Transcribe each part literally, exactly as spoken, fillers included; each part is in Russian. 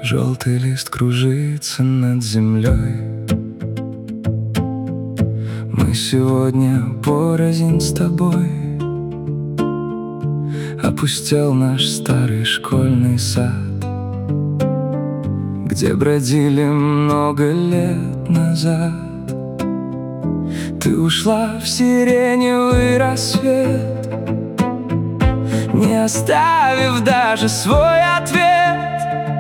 Желтый лист кружится над землей. Мы сегодня порознь с тобой. Опустел наш старый школьный сад, где бродили много лет назад. Ты ушла в сиреневый рассвет, не оставив даже свой ответ.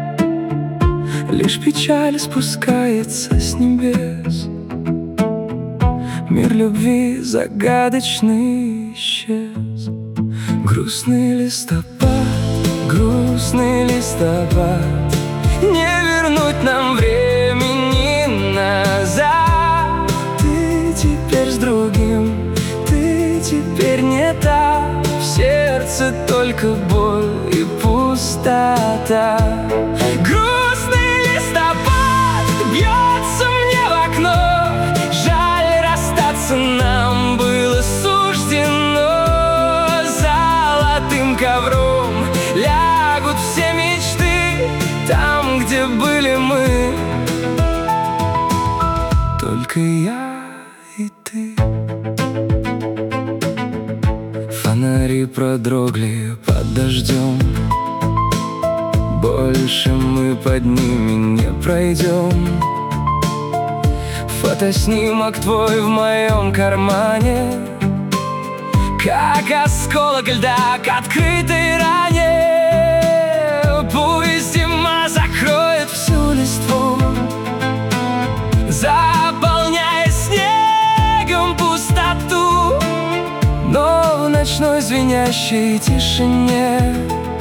Лишь печаль спускается с небес. Мир любви загадочный исчез. Грустный листопад, грустный листопад, не вернуть нам времени назад. Ты теперь с другим, ты теперь не та. В сердце только боль и пустота. Грустный листопад бьется мне в окно. Жаль, расстаться нам было суждено. Золотым ковром лягут все мечты там, где были мы. Только я и ты. Фонари продрогли под дождем. Больше мы под ними не пройдем. Фотоснимок твой в моем кармане, как осколок льда к открытой ране. Пусть зима закроет всю листву, заполняя снегом пустоту. Но в ночной звенящей тишине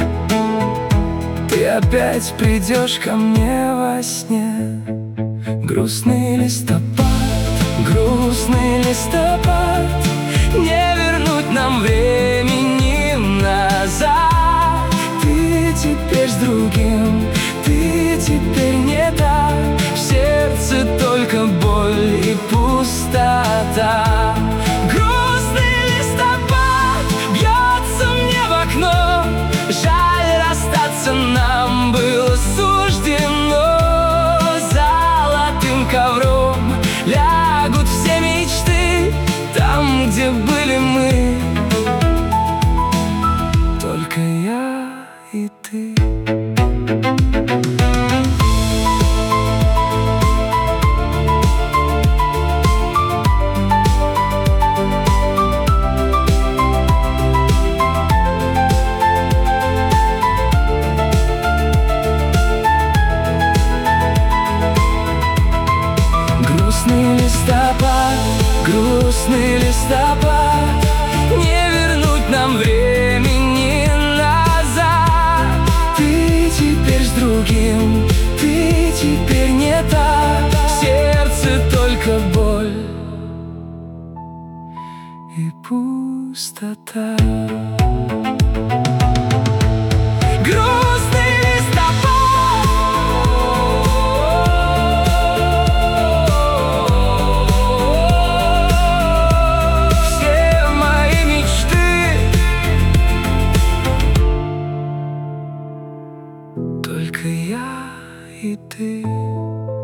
ты опять придешь ко мне во сне. Грустный листопад, грустный листопад, не вернуть нам времени назад. Ты теперь с другим, ты теперь не та. В сердце только боль и пустота. Грустный листопад бьется мне в окно. Жаль, расстаться нам было суждено. Золотым ковром лягут все мечты там, где были мы. Только я и ты. Грустный листопад, грустный листопад, не вернуть нам времени назад. Ты теперь с другим, ты теперь не та. В сердце только боль и пустота. Только я и ты.